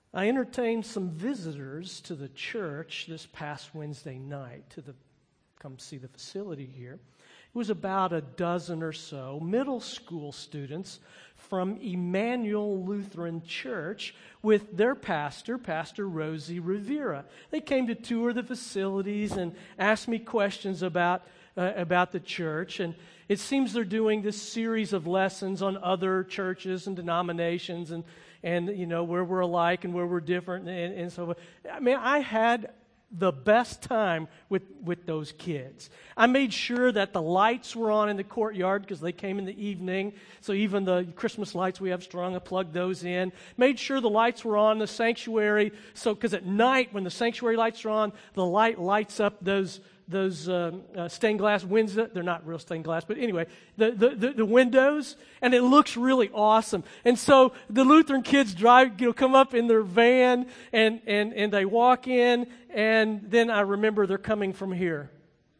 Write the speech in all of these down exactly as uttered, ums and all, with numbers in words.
I entertained some visitors to the church this past Wednesday night to the come see the facility here. It was about a dozen or so middle school students from Emmanuel Lutheran Church with their pastor, Pastor Rosie Rivera. They came to tour the facilities and asked me questions about uh, about the church. And it seems they're doing this series of lessons on other churches and denominations and and you know where we're alike and where we're different and, and so I mean I had the best time with, with those kids. I made sure that the lights were on in the courtyard because they came in the evening. So even the Christmas lights we have strung, I plugged those in. Made sure the lights were on the sanctuary. So because at night when the sanctuary lights are on, the light lights up those those uh, uh, stained glass windows. They're not real stained glass, but anyway, the, the, the, the windows, and it looks really awesome. And so the Lutheran kids drive, you know, come up in their van, and, and, and they walk in, and then I remember they're coming from here.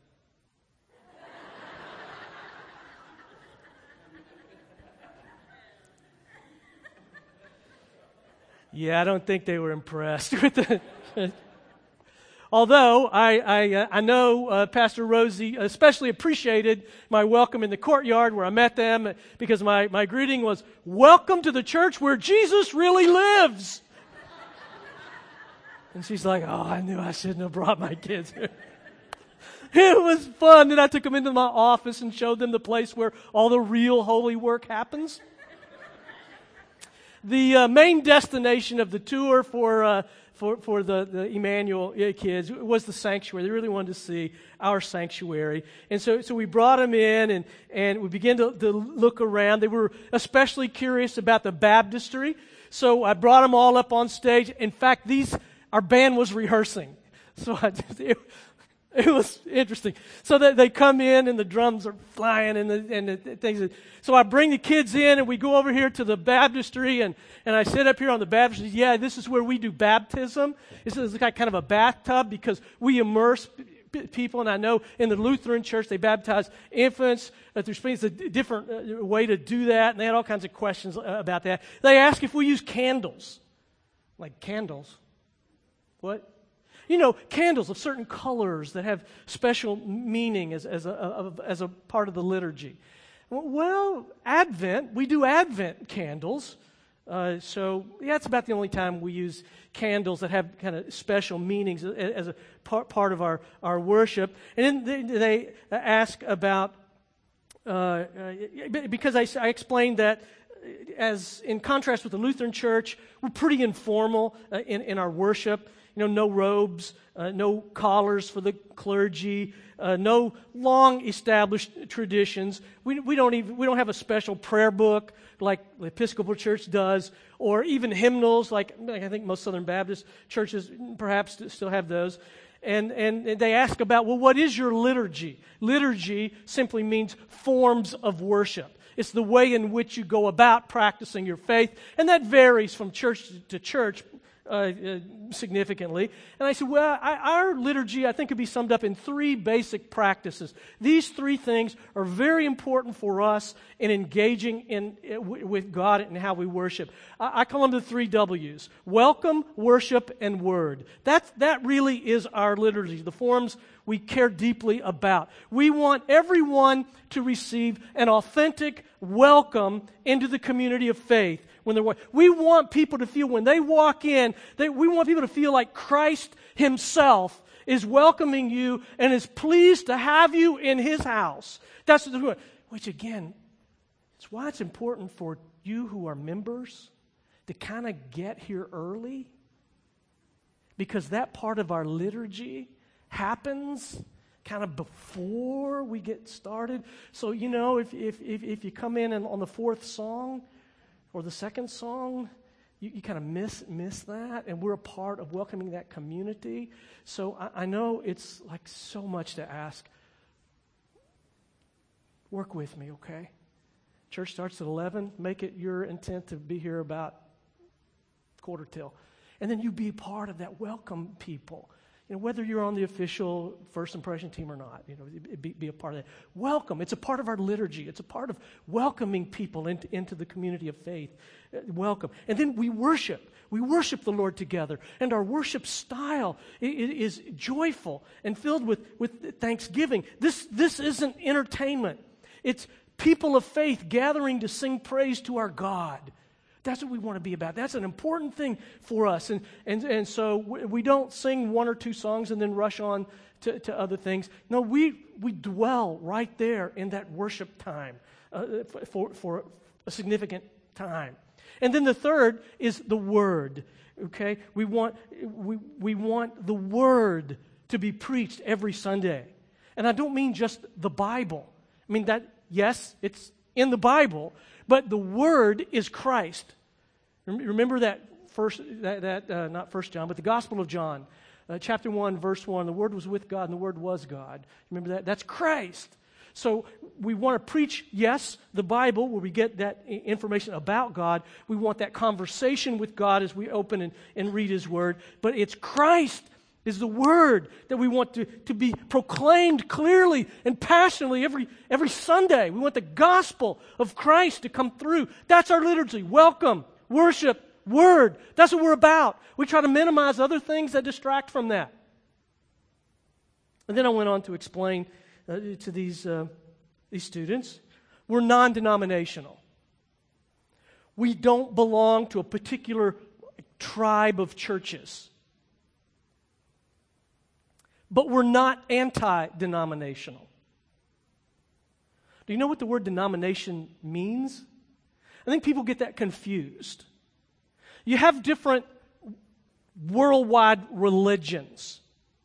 Yeah, I don't think they were impressed with the... Although I I, uh, I know uh, Pastor Rosie especially appreciated my welcome in the courtyard where I met them because my, my greeting was, "Welcome to the church where Jesus really lives." And she's like, "Oh, I knew I shouldn't have brought my kids here." It was fun. Then I took them into my office and showed them the place where all the real holy work happens. The uh, main destination of the tour for uh, for for the, the Emmanuel kids was the sanctuary. They really wanted to see our sanctuary. And so so we brought them in and, and we began to, to look around. They were especially curious about the baptistry. So I brought them all up on stage. In fact, these our band was rehearsing. So I just, it, it was interesting. So that they come in and the drums are flying and the, and the things. So I bring the kids in and we go over here to the baptistry and, and I sit up here on the baptistry. Yeah, this is where we do baptism. This is like kind of a bathtub because we immerse p- people. And I know in the Lutheran church they baptize infants uh, through springs. It's a different uh, way to do that. And they had all kinds of questions uh, about that. They ask if we use candles. Like candles. What? You know, candles of certain colors that have special meaning as, as, a, as a part of the liturgy. Well, Advent, we do Advent candles. Uh, so, yeah, it's about the only time we use candles that have kind of special meanings as a part, part of our, our worship. And then they, they ask about, uh, uh, because I, I explained that as in contrast with the Lutheran church, we're pretty informal uh, in, in our worship. You know, no robes, uh, no collars for the clergy, uh, no long established traditions. We we don't even we don't have a special prayer book like the Episcopal Church does, or even hymnals like, like I think most Southern Baptist churches perhaps still have those. And and they ask about, well, what is your liturgy? Liturgy simply means forms of worship. It's the way in which you go about practicing your faith, and that varies from church to church. Uh, uh, significantly. And I said, well, I, our liturgy, I think, could be summed up in three basic practices. These three things are very important for us in engaging in, in w- with God and how we worship. I, I call them the three W's. Welcome, worship, and word. That's, that really is our liturgy, the forms we care deeply about. We want everyone to receive an authentic welcome into the community of faith. When they're, we want people to feel when they walk in, they, we want people to feel like Christ himself is welcoming you and is pleased to have you in his house. That's what we want. Which again, it's why it's important for you who are members to kind of get here early, because that part of our liturgy happens kind of before we get started. So, you know, if if if, if you come in and on the fourth song or the second song, you, you kind of miss miss that, and we're a part of welcoming that community. So I, I know it's like so much to ask. Work with me, okay? Church starts at eleven. Make it your intent to be here about quarter till. And then you be part of that welcome people. You know, whether you're on the official First Impression team or not, you know, be, be a part of that. Welcome. It's a part of our liturgy. It's a part of welcoming people into, into the community of faith. Uh, welcome. And then we worship. We worship the Lord together. And our worship style is, is joyful and filled with, with thanksgiving. This, this isn't entertainment. It's people of faith gathering to sing praise to our God. That's what we want to be about. That's an important thing for us. And and, and so we don't sing one or two songs and then rush on to, to other things. No, we, we dwell right there in that worship time uh, for, for a significant time. And then the third is the Word. Okay? We want, we, we want the Word to be preached every Sunday. And I don't mean just the Bible. I mean that, yes, it's in the Bible, but the Word is Christ. Remember that first, that, that uh, not First John, but the Gospel of John, uh, chapter one, verse one. The Word was with God, and the Word was God. Remember that? That's Christ. So we want to preach, yes, the Bible, where we get that information about God. We want that conversation with God as we open and, and read His Word. But it's Christ is the Word that we want to, to be proclaimed clearly and passionately every, every Sunday. We want the gospel of Christ to come through. That's our liturgy. Welcome, worship, Word. That's what we're about. We try to minimize other things that distract from that. And then I went on to explain uh, to these, uh, these students, we're non-denominational. We don't belong to a particular tribe of churches. But we're not anti-denominational. Do you know what the word denomination means? I think people get that confused. You have different worldwide religions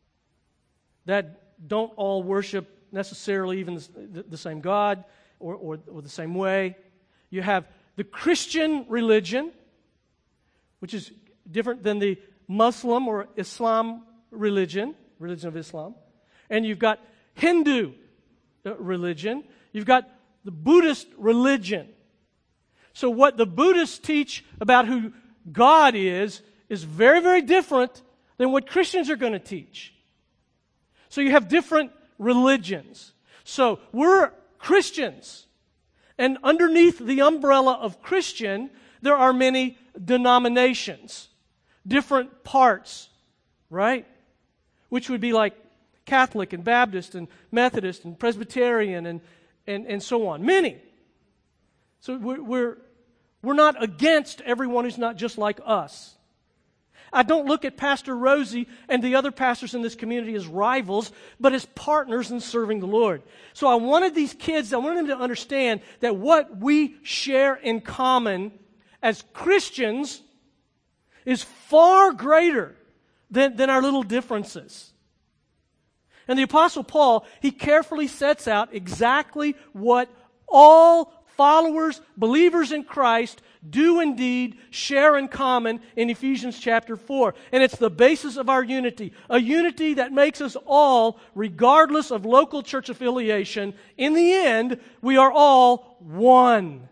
that don't all worship necessarily even the, the same God or, or, or the same way. You have the Christian religion, which is different than the Muslim or Islam religion. Religion of Islam. And you've got Hindu religion. You've got the Buddhist religion. So what the Buddhists teach about who God is, is very, very different than what Christians are going to teach. So you have different religions. So we're Christians. And underneath the umbrella of Christian, there are many denominations. Different parts, right? Which would be like Catholic and Baptist and Methodist and Presbyterian and, and, and so on. Many. So we're, we're, we're not against everyone who's not just like us. I don't look at Pastor Rosie and the other pastors in this community as rivals, but as partners in serving the Lord. So I wanted these kids, I wanted them to understand that what we share in common as Christians is far greater Than, than our little differences. And the Apostle Paul, he carefully sets out exactly what all followers, believers in Christ, do indeed share in common in Ephesians chapter four. And it's the basis of our unity. A unity that makes us all, regardless of local church affiliation, in the end, we are all one.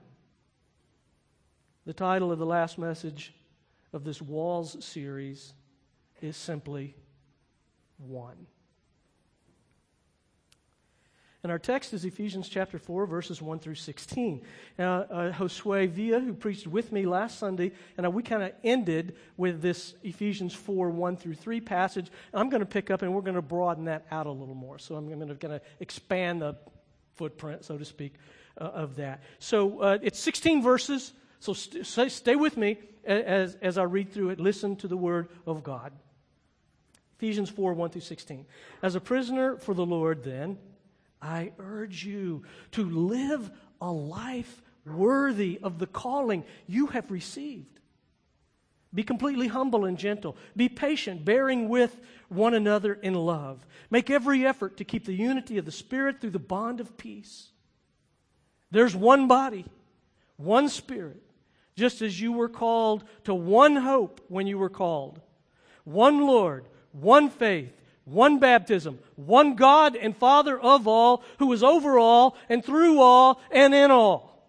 The title of the last message of this Walls series is simply one. And our text is Ephesians chapter four, verses one through sixteen. Now, uh, Josue Villa, who preached with me last Sunday, and uh, we kind of ended with this Ephesians four, one through three passage. And I'm going to pick up and we're going to broaden that out a little more. So I'm going to expand the footprint, so to speak, uh, of that. So uh, it's sixteen verses, so st- stay with me as, as I read through it. Listen to the word of God. Ephesians four, one through sixteen. As a prisoner for the Lord, then, I urge you to live a life worthy of the calling you have received. Be completely humble and gentle. Be patient, bearing with one another in love. Make every effort to keep the unity of the Spirit through the bond of peace. There's one body, one Spirit, just as you were called to one hope when you were called. One Lord, one faith, one baptism, one God and Father of all, who is over all and through all and in all.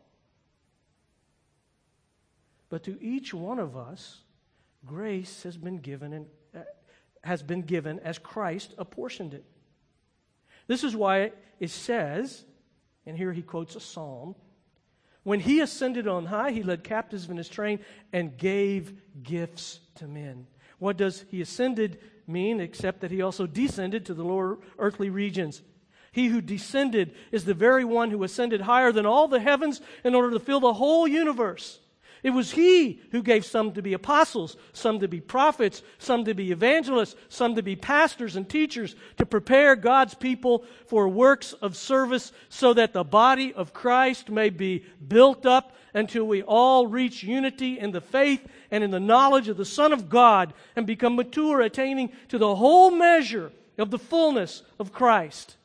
But to each one of us, grace has been given in, has been given as Christ apportioned it. This is why it says, and here he quotes a psalm, when he ascended on high, he led captives in his train and gave gifts to men. What does he ascended mean except that he also descended to the lower earthly regions? He who descended is the very one who ascended higher than all the heavens in order to fill the whole universe. It was he who gave some to be apostles, some to be prophets, some to be evangelists, some to be pastors and teachers, to prepare God's people for works of service so that the body of Christ may be built up until we all reach unity in the faith and in the knowledge of the Son of God and become mature, attaining to the whole measure of the fullness of Christ.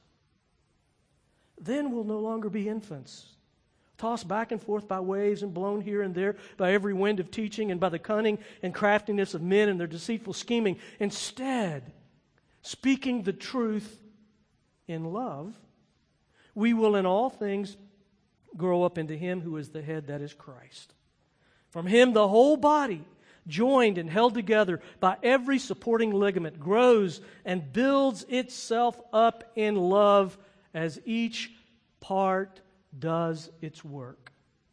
Then we'll no longer be infants, tossed back and forth by waves and blown here and there by every wind of teaching and by the cunning and craftiness of men and their deceitful scheming. Instead, speaking the truth in love, we will in all things grow up into Him who is the head, that is Christ. From Him the whole body, joined and held together by every supporting ligament, grows and builds itself up in love as each part does its work.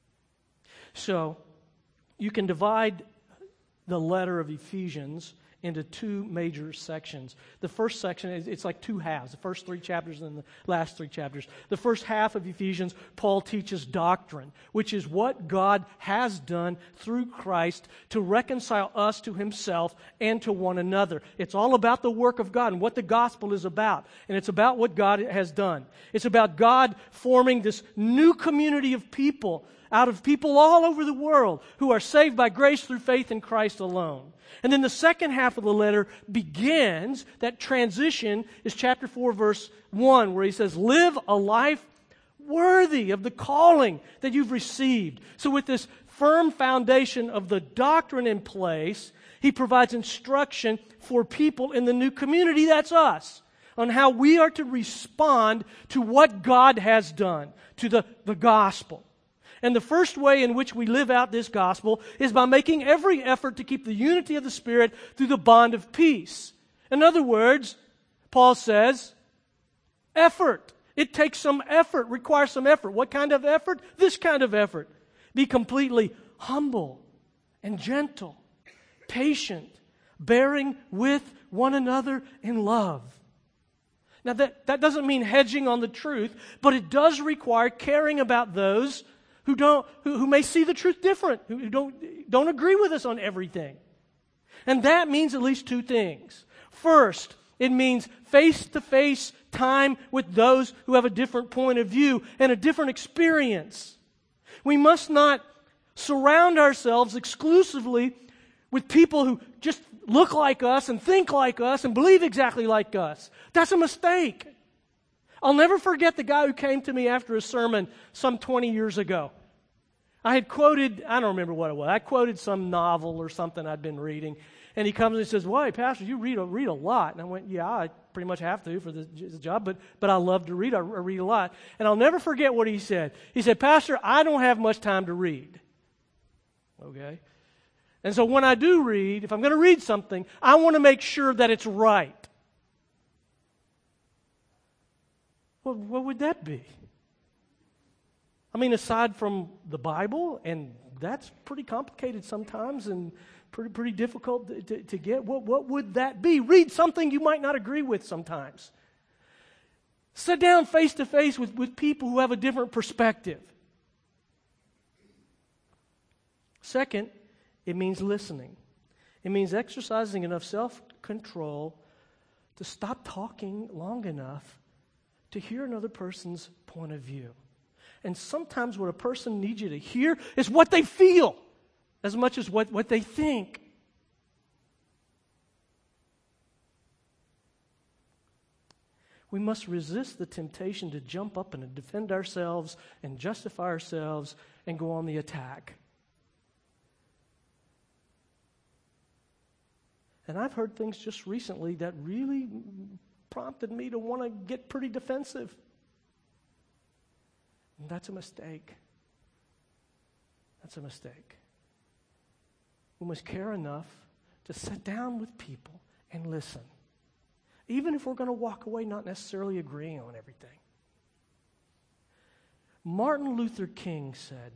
So, you can divide the letter of Ephesians into two major sections. The first section, it's like two halves, the first three chapters and the last three chapters. The first half of Ephesians, Paul teaches doctrine, which is what God has done through Christ to reconcile us to Himself and to one another. It's all about the work of God and what the gospel is about. And it's about what God has done. It's about God forming this new community of people out of people all over the world who are saved by grace through faith in Christ alone. And then the second half of the letter begins, that transition is chapter four, verse one, where he says, live a life worthy of the calling that you've received. So with this firm foundation of the doctrine in place, he provides instruction for people in the new community, that's us, on how we are to respond to what God has done, to the, the gospel. And the first way in which we live out this gospel is by making every effort to keep the unity of the Spirit through the bond of peace. In other words, Paul says, effort. It takes some effort, requires some effort. What kind of effort? This kind of effort. Be completely humble and gentle, patient, bearing with one another in love. Now that, that doesn't mean hedging on the truth, but it does require caring about those who don't, who, who may see the truth different, who don't, don't agree with us on everything. And that means at least two things. First, it means face-to-face time with those who have a different point of view and a different experience. We must not surround ourselves exclusively with people who just look like us and think like us and believe exactly like us. That's a mistake. I'll never forget the guy who came to me after a sermon some twenty years ago. I had quoted, I don't remember what it was, I quoted some novel or something I'd been reading, and he comes and he says, "Why, Pastor, you read a, read a lot." And I went, "Yeah, I pretty much have to for the, the job, but, but I love to read, I, I read a lot." And I'll never forget what he said. He said, "Pastor, I don't have much time to read." Okay? And so when I do read, if I'm going to read something, I want to make sure that it's right. Well, what would that be? I mean, aside from the Bible, and that's pretty complicated sometimes and pretty pretty difficult to, to, to get, what, what would that be? Read something you might not agree with sometimes. Sit down face to face with, with people who have a different perspective. Second, it means listening. It means exercising enough self-control to stop talking long enough to hear another person's point of view. And sometimes what a person needs you to hear is what they feel as much as what, what they think. We must resist the temptation to jump up and defend ourselves and justify ourselves and go on the attack. And I've heard things just recently that really prompted me to want to get pretty defensive. And that's a mistake. That's a mistake. We must care enough to sit down with people and listen. even if we're going to walk away not necessarily agreeing on everything. Martin Luther King said,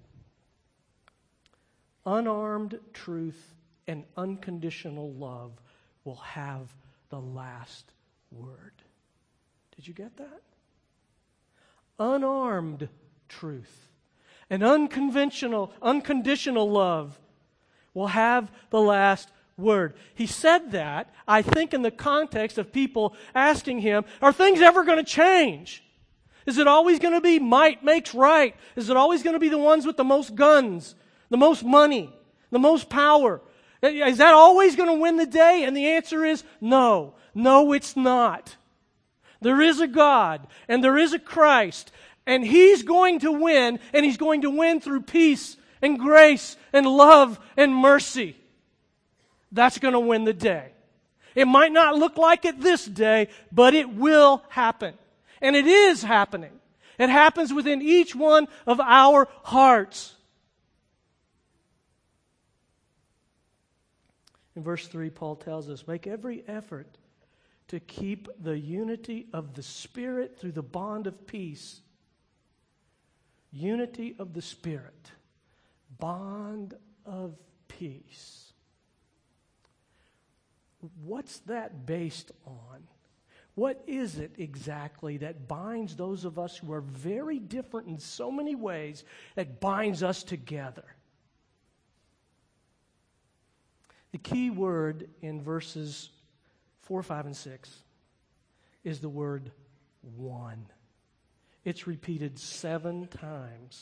unarmed truth and unconditional love will have the last word. Did you get that? Unarmed truth and unconventional, unconditional love will have the last word. He said that, I think, in the context of people asking him, are things ever going to change? Is it always going to be might makes right? Is it always going to be the ones with the most guns, the most money, the most power? Is that always going to win the day? And the answer is no. No, it's not. There is a God, and there is a Christ, and He's going to win, and He's going to win through peace and grace and love and mercy. That's going to win the day. It might not look like it this day, but it will happen. And it is happening. It happens within each one of our hearts. In verse three, Paul tells us, make every effort to keep the unity of the Spirit through the bond of peace. Unity of the Spirit. Bond of peace. What's that based on? What is it exactly that binds those of us who are very different in so many ways, that binds us together? The key word in verses four, five, and six is the word one. It's repeated seven times.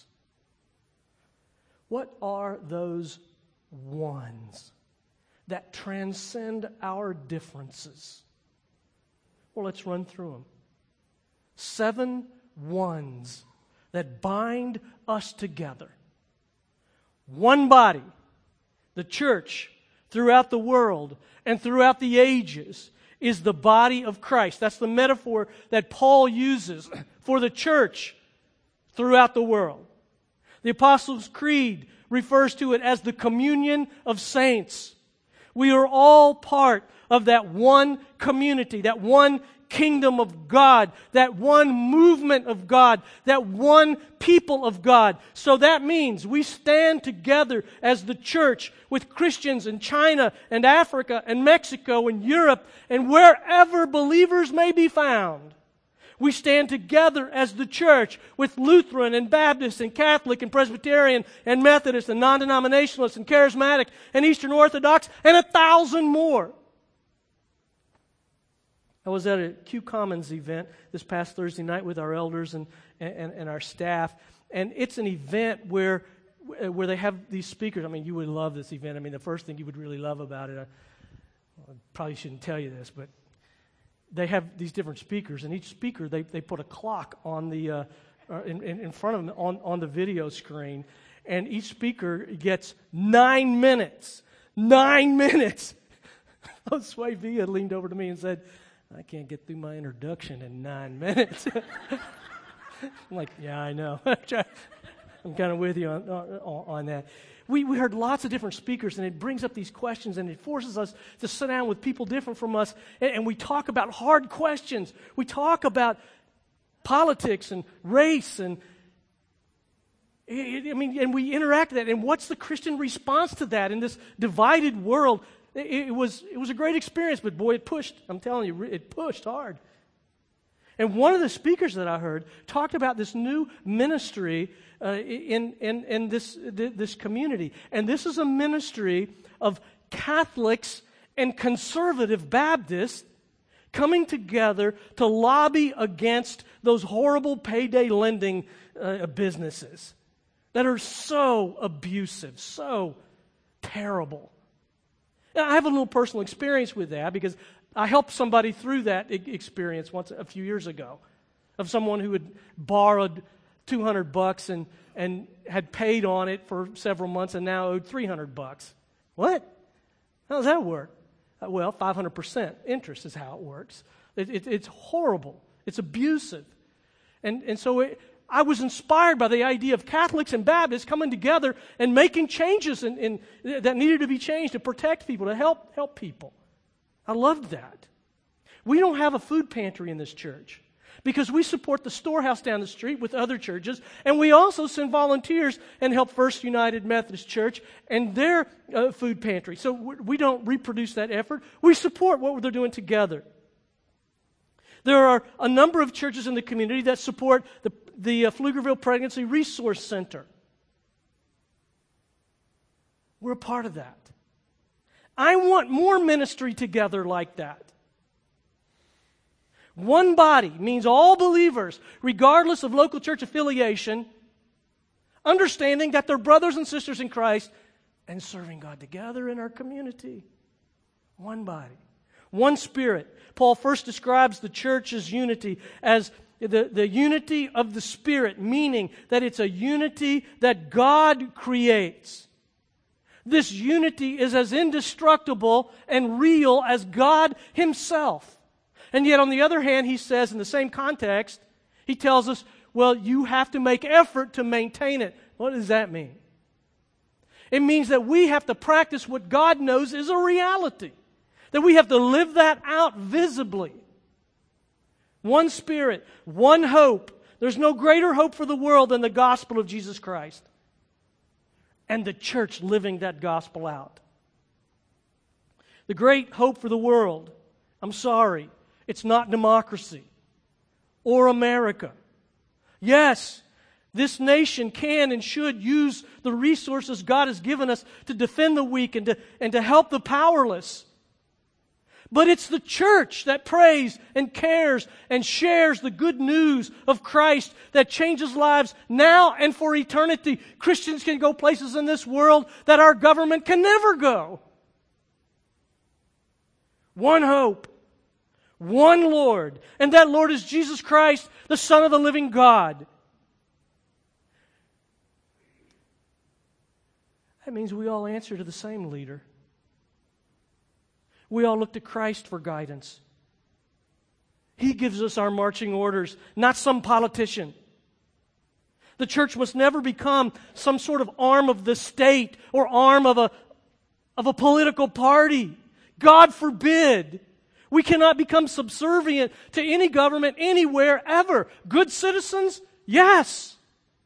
What are those ones that transcend our differences? Well, let's run through them. Seven ones that bind us together. One body, the church, throughout the world and throughout the ages, is the body of Christ. That's the metaphor that Paul uses for the church throughout the world. The Apostles' Creed refers to it as the communion of saints. We are all part of that one community, that one kingdom of God, that one movement of God, that one people of God. So that means we stand together as the church with Christians in China and Africa and Mexico and Europe and wherever believers may be found. We stand together as the church with Lutheran and Baptist and Catholic and Presbyterian and Methodist and non-denominationalist and Charismatic and Eastern Orthodox and a thousand more. I was at a Q Commons event this past Thursday night with our elders and, and, and our staff, and it's an event where where they have these speakers. I mean, you would love this event. I mean, the first thing you would really love about it, I, I probably shouldn't tell you this, but they have these different speakers, and each speaker, they, they put a clock on the uh, in, in front of them on, on the video screen, and each speaker gets nine minutes. Nine minutes! Sway V had leaned over to me and said, I can't get through my introduction in nine minutes. I'm like, yeah, I know. I'm kind of with you on, on, on that. We, we heard lots of different speakers, and it brings up these questions, and it forces us to sit down with people different from us, and, and we talk about hard questions. We talk about politics and race, and I mean, and we interact with that. And what's the Christian response to that in this divided world? It, it was it was a great experience, but boy, it pushed. I'm telling you, it pushed hard. And one of the speakers that I heard talked about this new ministry uh, in, in, in this, this community. And this is a ministry of Catholics and conservative Baptists coming together to lobby against those horrible payday lending uh, businesses that are so abusive, so terrible. Now, I have a little personal experience with that because I helped somebody through that experience once a few years ago, of someone who had borrowed two hundred bucks and and had paid on it for several months and now owed three hundred bucks. What? How does that work? Uh, well, five hundred percent interest is how it works. It, it, it's horrible. It's abusive. And and so it, I was inspired by the idea of Catholics and Baptists coming together and making changes in, in, that needed to be changed to protect people, to help help people. I loved that. we don't have a food pantry in this church because we support the storehouse down the street with other churches, and we also send volunteers and help First United Methodist Church and their uh, food pantry. So we don't reproduce that effort. We support what they're doing together. There are a number of churches in the community that support the, the uh, Pflugerville Pregnancy Resource Center. We're a part of that. I want more ministry together like that. One body means all believers, regardless of local church affiliation, understanding that they're brothers and sisters in Christ and serving God together in our community. One body. One Spirit. Paul first describes the church's unity as the, the unity of the Spirit, meaning that it's a unity that God creates. This unity is as indestructible and real as God Himself. And yet, on the other hand, he says in the same context, he tells us, well, you have to make effort to maintain it. What does that mean? It means that we have to practice what God knows is a reality. That we have to live that out visibly. One Spirit, one hope. There's no greater hope for the world than the gospel of Jesus Christ. And the church living that gospel out. The great hope for the world, I'm sorry, it's not democracy or America. Yes, this nation can and should use the resources God has given us to defend the weak and to, and to help the powerless. But it's the church that prays and cares and shares the good news of Christ that changes lives now and for eternity. Christians can go places in this world that our government can never go. One hope. One Lord, and that Lord is Jesus Christ, the Son of the living God. That means we all answer to the same leader. We all look to Christ for guidance. He gives us our marching orders, not some politician. The church must never become some sort of arm of the state or arm of a, of a political party. God forbid. We cannot become subservient to any government anywhere ever. Good citizens? Yes.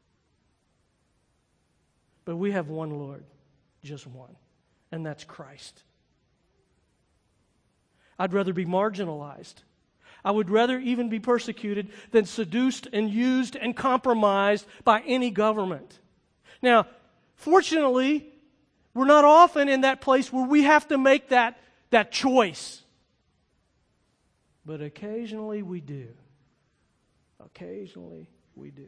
But we have one Lord, just one, and that's Christ. I'd rather be marginalized. I would rather even be persecuted than seduced and used and compromised by any government. Now, fortunately, we're not often in that place where we have to make that, that choice. But occasionally we do. Occasionally we do.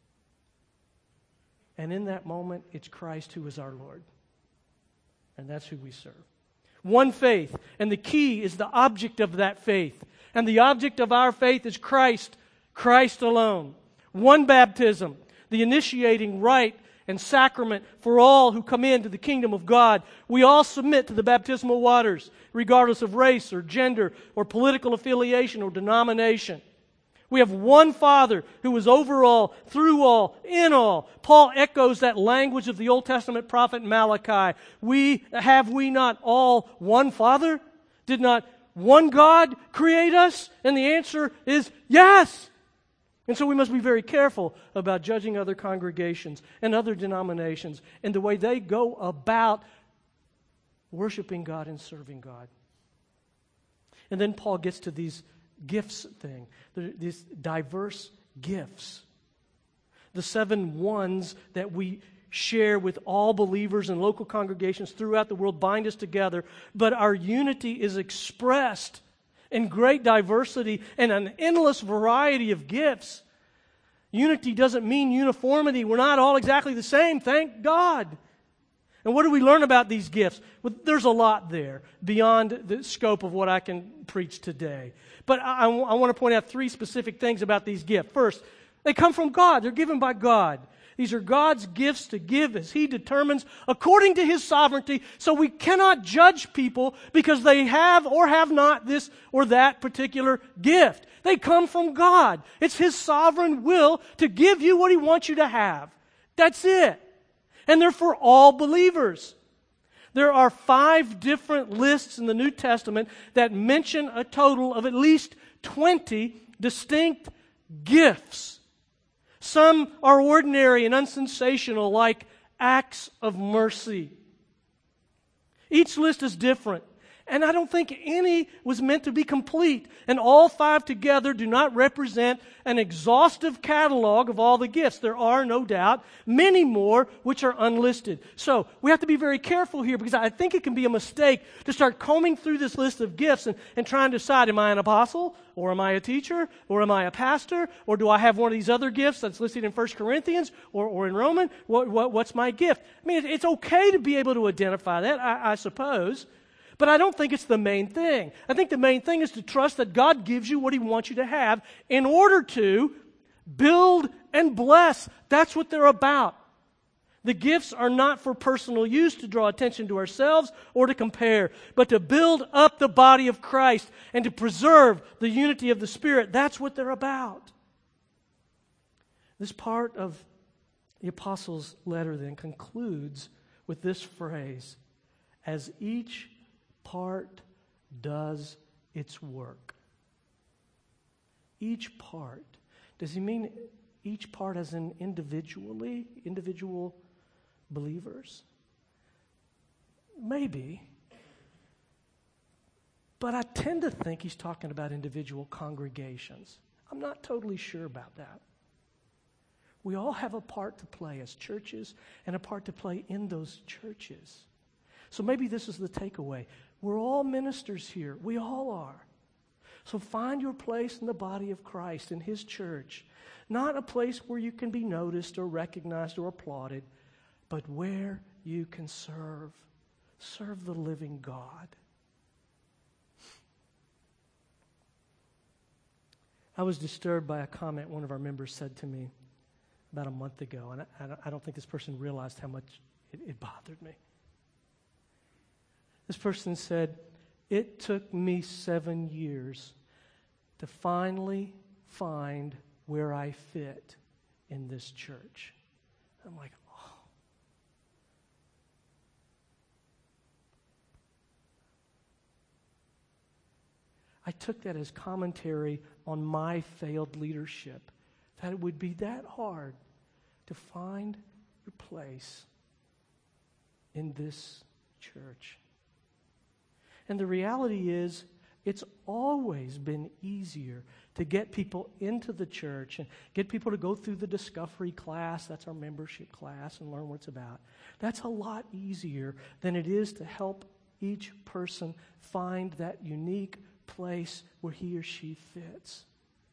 And in that moment, it's Christ who is our Lord. And that's who we serve. One faith. And the key is the object of that faith. And the object of our faith is Christ. Christ alone. One baptism. The initiating rite and sacrament for all who come into the kingdom of God. We all submit to the baptismal waters, regardless of race or gender or political affiliation or denomination. We have one Father who is over all, through all, in all. Paul echoes that language of the Old Testament prophet Malachi. We have we not all one Father? Did not one God create us? And the answer is yes. And so we must be very careful about judging other congregations and other denominations and the way they go about worshiping God and serving God. And then Paul gets to these gifts thing, these diverse gifts. The seven ones that we share with all believers and local congregations throughout the world bind us together, but our unity is expressed in great diversity and an endless variety of gifts. Unity doesn't mean uniformity. We're not all exactly the same, thank God. And what do we learn about these gifts? Well, there's a lot there beyond the scope of what I can preach today. But I, I want to point out three specific things about these gifts. First, they come from God. They're given by God. These are God's gifts to give as He determines according to His sovereignty. So we cannot judge people because they have or have not this or that particular gift. They come from God. It's His sovereign will to give you what He wants you to have. That's it. And they're for all believers. There are five different lists in the New Testament that mention a total of at least twenty distinct gifts. Some are ordinary and unsensational, like acts of mercy. Each list is different, and I don't think any was meant to be complete. And all five together do not represent an exhaustive catalog of all the gifts. There are, no doubt, many more which are unlisted. So we have to be very careful here, because I think it can be a mistake to start combing through this list of gifts and, and trying to decide, am I an apostle? Or am I a teacher? Or am I a pastor? Or do I have one of these other gifts that's listed in First Corinthians or, or in Romans? What, what, what's my gift? I mean, it's okay to be able to identify that, I, I suppose. But I don't think it's the main thing. I think the main thing is to trust that God gives you what He wants you to have in order to build and bless. That's what they're about. The gifts are not for personal use to draw attention to ourselves or to compare, but to build up the body of Christ and to preserve the unity of the Spirit. That's what they're about. This part of the Apostles' letter then concludes with this phrase, as each part does its work. Each part. Does he mean each part as in individually, individual believers? Maybe. But I tend to think he's talking about individual congregations. I'm not totally sure about that. We all have a part to play as churches and a part to play in those churches. So maybe this is the takeaway. We're all ministers here. We all are. So find your place in the body of Christ, in His church. Not a place where you can be noticed or recognized or applauded, but where you can serve. Serve the living God. I was disturbed by a comment one of our members said to me about a month ago, and I, I don't think this person realized how much it, it bothered me. This person said, it took me seven years to finally find where I fit in this church. I'm like, oh. I took that as commentary on my failed leadership, that it would be that hard to find your place in this church. And the reality is, it's always been easier to get people into the church and get people to go through the discovery class, that's our membership class, and learn what it's about. That's a lot easier than it is to help each person find that unique place where he or she fits.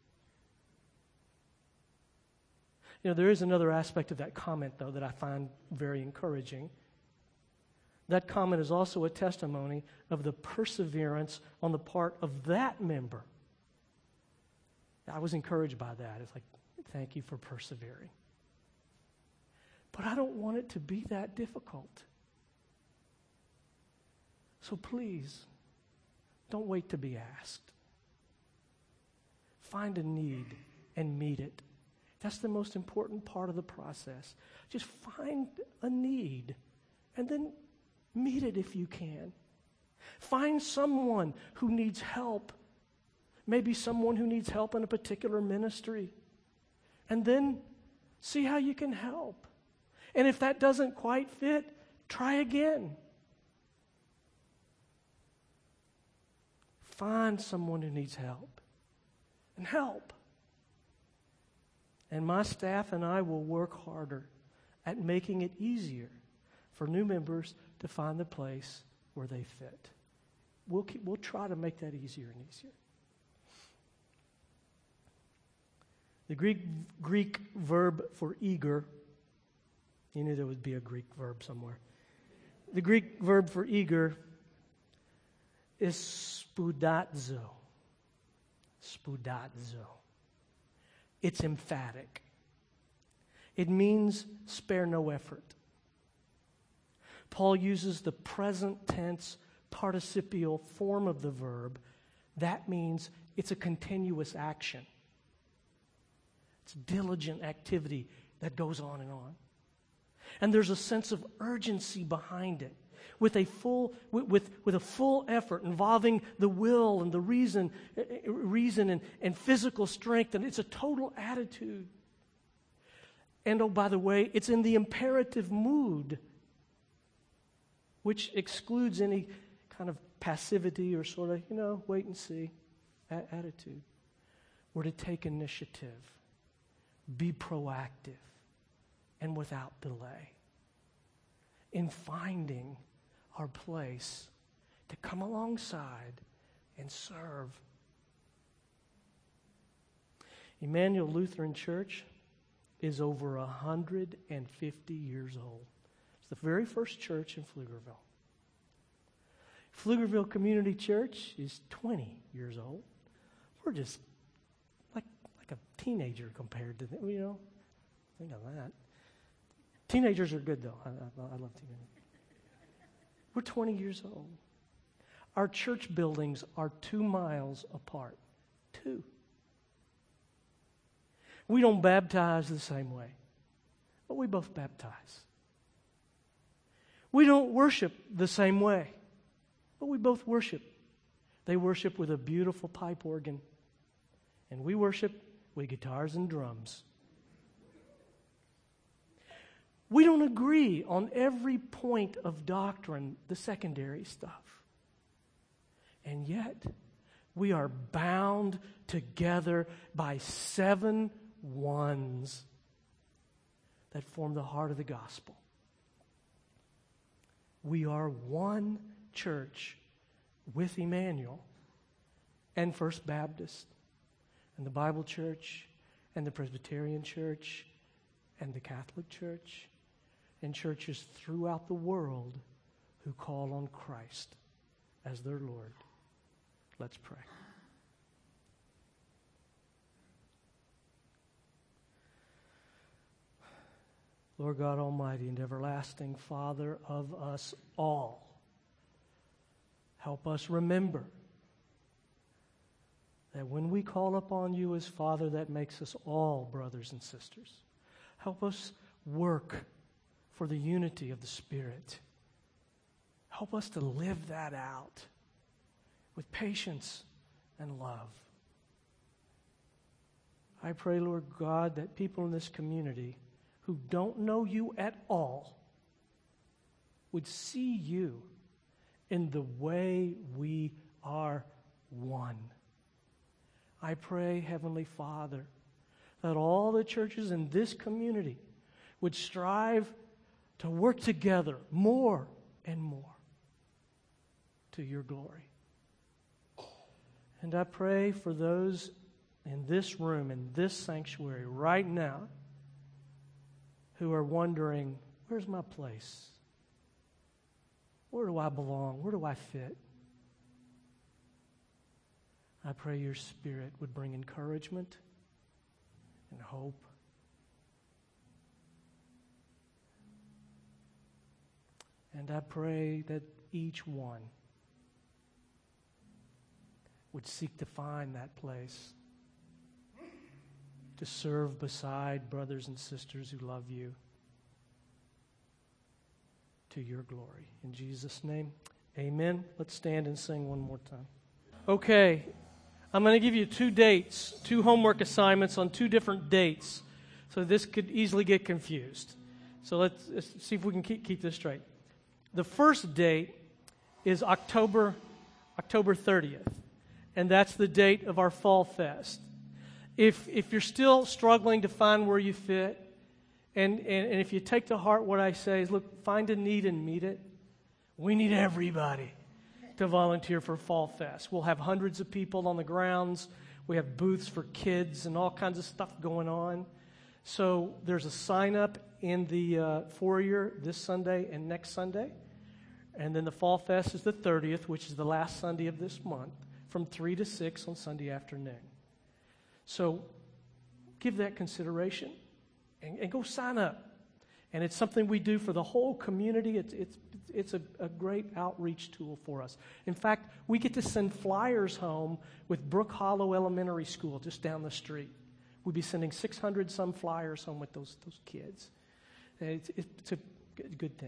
You know, there is another aspect of that comment, though, that I find very encouraging. That comment is also a testimony of the perseverance on the part of that member. I was encouraged by that. It's like, thank you for persevering. But I don't want it to be that difficult. So please, don't wait to be asked. Find a need and meet it. That's the most important part of the process. Just find a need and then meet it if you can. Find someone who needs help. Maybe someone who needs help in a particular ministry. And then see how you can help. And if that doesn't quite fit, try again. Find someone who needs help. And help. And my staff and I will work harder at making it easier for new members to find the place where they fit. We'll keep, we'll try to make that easier and easier. The Greek Greek verb for eager, you knew there would be a Greek verb somewhere. The Greek verb for eager is spoudazo. Spoudazo. It's emphatic. It means spare no effort. Paul uses the present tense participial form of the verb. That means it's a continuous action. It's diligent activity that goes on and on. And there's a sense of urgency behind it. with a full, with, with, with a full effort involving the will and the reason, reason and, and physical strength, and it's a total attitude. And oh, by the way, it's in the imperative mood, which excludes any kind of passivity or sort of, you know, wait and see a- attitude. We're to take initiative, be proactive, and without delay in finding our place to come alongside and serve. Emmanuel Lutheran Church is over one hundred fifty years old. It's the very first church in Pflugerville. Pflugerville Community Church is twenty years old. We're just like like a teenager compared to them, you know. Think of that. Teenagers are good, though. I, I, I love teenagers. We're twenty years old. Our church buildings are two miles apart. Two. We don't baptize the same way, but we both baptize. We don't worship the same way, but we both worship. They worship with a beautiful pipe organ, and we worship with guitars and drums. We don't agree on every point of doctrine, the secondary stuff. And yet, we are bound together by seven ones that form the heart of the gospel. We are one church with Emmanuel and First Baptist and the Bible Church and the Presbyterian Church and the Catholic Church and churches throughout the world who call on Christ as their Lord. Let's pray. Lord God Almighty and everlasting Father of us all, help us remember that when we call upon you as Father, that makes us all brothers and sisters. Help us work for the unity of the Spirit. Help us to live that out with patience and love. I pray, Lord God, that people in this community who don't know you at all would see you in the way we are one. I pray, Heavenly Father, that all the churches in this community would strive to work together more and more to your glory. And I pray for those in this room, in this sanctuary right now, who are wondering, where's my place? Where do I belong? Where do I fit? I pray your Spirit would bring encouragement and hope. And I pray that each one would seek to find that place to serve beside brothers and sisters who love you to your glory. In Jesus' name, amen. Let's stand and sing one more time. Okay, I'm going to give you two dates, two homework assignments on two different dates, so this could easily get confused. So let's, let's see if we can keep, keep this straight. The first date is October, October thirtieth, and that's the date of our Fall Fest. If if you're still struggling to find where you fit, and, and, and if you take to heart what I say is, look, find a need and meet it. We need everybody to volunteer for Fall Fest. We'll have hundreds of people on the grounds. We have booths for kids and all kinds of stuff going on. So there's a sign up in the uh, foyer this Sunday and next Sunday. And then the Fall Fest is the thirtieth, which is the last Sunday of this month, from three to six on Sunday afternoon. So give that consideration and, and go sign up. And it's something we do for the whole community. It's, it's, it's a, a great outreach tool for us. In fact, we get to send flyers home with Brook Hollow Elementary School just down the street. We'll be sending six hundred some flyers home with those, those kids. It's, it's a good thing.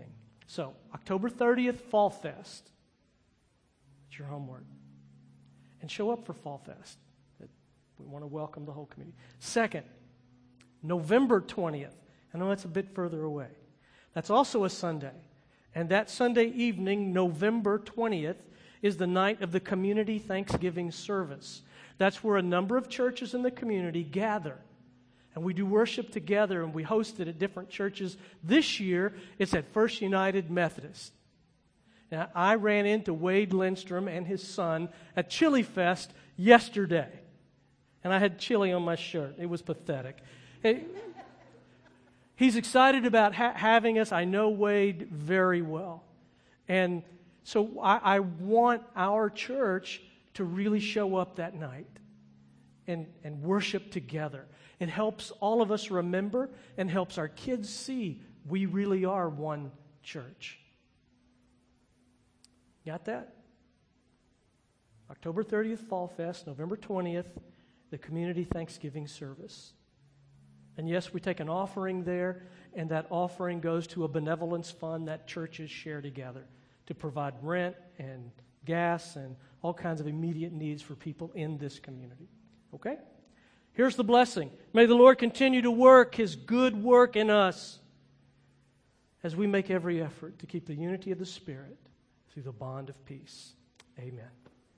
So, October thirtieth, Fall Fest. It's your homework. And show up for Fall Fest. We want to welcome the whole community. Second, November twentieth. I know that's a bit further away. That's also a Sunday. And that Sunday evening, November twentieth, is the night of the Community Thanksgiving Service. That's where a number of churches in the community gather. And we do worship together, and we host it at different churches. This year, it's at First United Methodist. Now, I ran into Wade Lindstrom and his son at Chili Fest yesterday. And I had chili on my shirt. It was pathetic. It, he's excited about ha- having us. I know Wade very well. And so I, I want our church to really show up that night and, and worship together. It helps all of us remember and helps our kids see we really are one church. Got that? October thirtieth, Fall Fest, November twentieth, the Community Thanksgiving Service. And yes, we take an offering there, and that offering goes to a benevolence fund that churches share together to provide rent and gas and all kinds of immediate needs for people in this community. Okay? Here's the blessing. May the Lord continue to work His good work in us as we make every effort to keep the unity of the Spirit through the bond of peace. Amen.